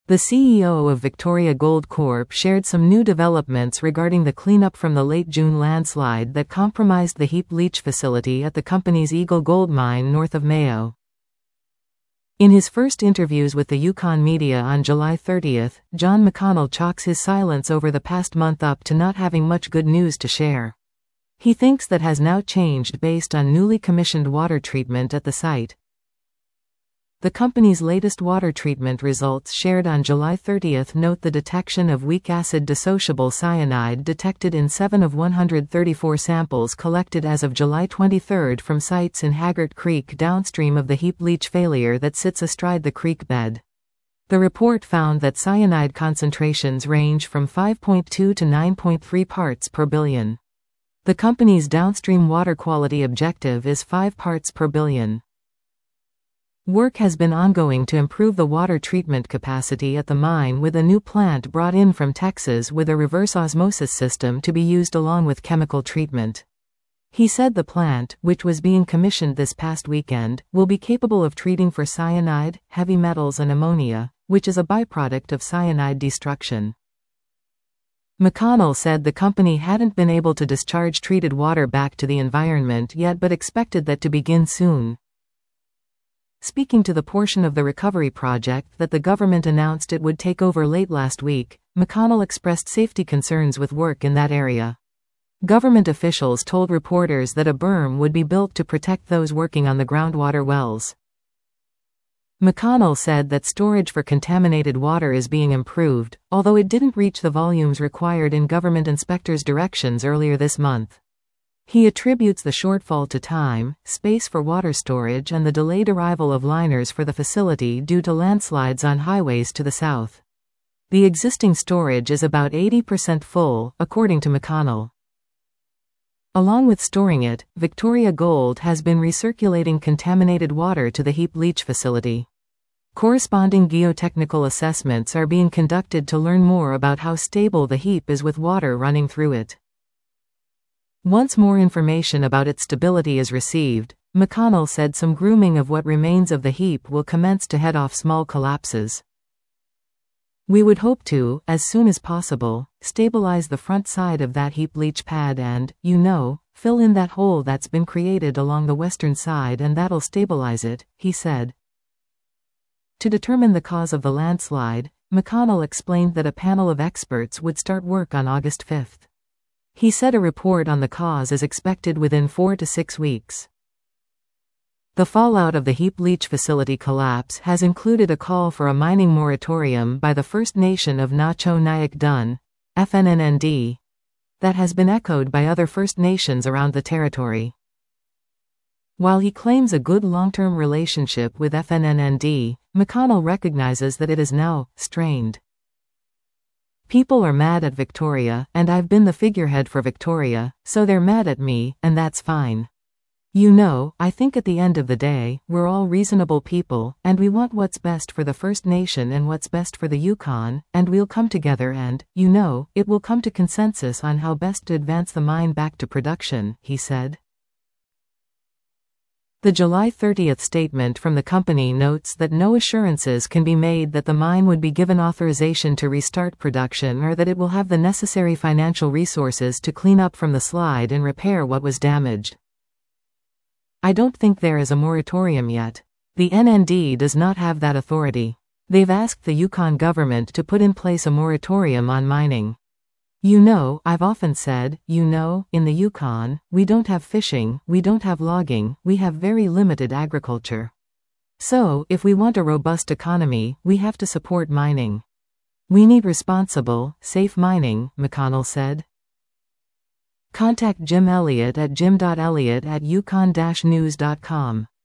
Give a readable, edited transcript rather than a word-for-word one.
The CEO of Victoria Gold Corp shared some new developments regarding the cleanup from the late June landslide that compromised the heap leach facility at the company's Eagle Gold Mine north of Mayo. In his first interviews with the Yukon media on July 30, John McConnell chalks his silence over the past month up to not having much good news to share. He thinks that has now changed based on newly commissioned water treatment at the site. The company's latest water treatment results shared on July 30 note the detection of weak acid dissociable cyanide detected in 7 of 134 samples collected as of July 23 from sites in Haggart Creek downstream of the heap leach failure that sits astride the creek bed. The report found that cyanide concentrations range from 5.2 to 9.3 parts per billion. The company's downstream water quality objective is 5 parts per billion. Work has been ongoing to improve the water treatment capacity at the mine with a new plant brought in from Texas with a reverse osmosis system to be used along with chemical treatment. He said the plant, which was being commissioned this past weekend, will be capable of treating for cyanide, heavy metals and ammonia, which is a byproduct of cyanide destruction. McConnell said the company hadn't been able to discharge treated water back to the environment yet but expected that to begin soon. Speaking to the portion of the recovery project that the government announced it would take over late last week, McConnell expressed safety concerns with work in that area. Government officials told reporters that a berm would be built to protect those working on the groundwater wells. McConnell said that storage for contaminated water is being improved, although it didn't reach the volumes required in government inspectors' directions earlier this month. He attributes the shortfall to time, space for water storage and the delayed arrival of liners for the facility due to landslides on highways to the south. The existing storage is about 80% full, according to McConnell. Along with storing it, Victoria Gold has been recirculating contaminated water to the heap leach facility. Corresponding geotechnical assessments are being conducted to learn more about how stable the heap is with water running through it. Once more information about its stability is received, McConnell said some grooming of what remains of the heap will commence to head off small collapses. We would hope to, as soon as possible, stabilize the front side of that heap leach pad and, fill in that hole that's been created along the western side and that'll stabilize it, he said. To determine the cause of the landslide, McConnell explained that a panel of experts would start work on August 5. He said a report on the cause is expected within 4 to 6 weeks. The fallout of the heap leach facility collapse has included a call for a mining moratorium by the First Nation of Na-Cho-Nyak Dun, FNNND, that has been echoed by other First Nations around the territory. While he claims a good long-term relationship with FNNND, McConnell recognizes that it is now strained. People are mad at Victoria, and I've been the figurehead for Victoria, so they're mad at me, and that's fine. I think at the end of the day, we're all reasonable people, and we want what's best for the First Nation and what's best for the Yukon, and we'll come together and, it will come to consensus on how best to advance the mine back to production, he said. The July 30 statement from the company notes that no assurances can be made that the mine would be given authorization to restart production or that it will have the necessary financial resources to clean up from the slide and repair what was damaged. I don't think there is a moratorium yet. The NND does not have that authority. They've asked the Yukon government to put in place a moratorium on mining. I've often said, in the Yukon, we don't have fishing, we don't have logging, we have very limited agriculture. So, if we want a robust economy, we have to support mining. We need responsible, safe mining, McConnell said. Contact Jim Elliott at jim.elliott@yukon-news.com.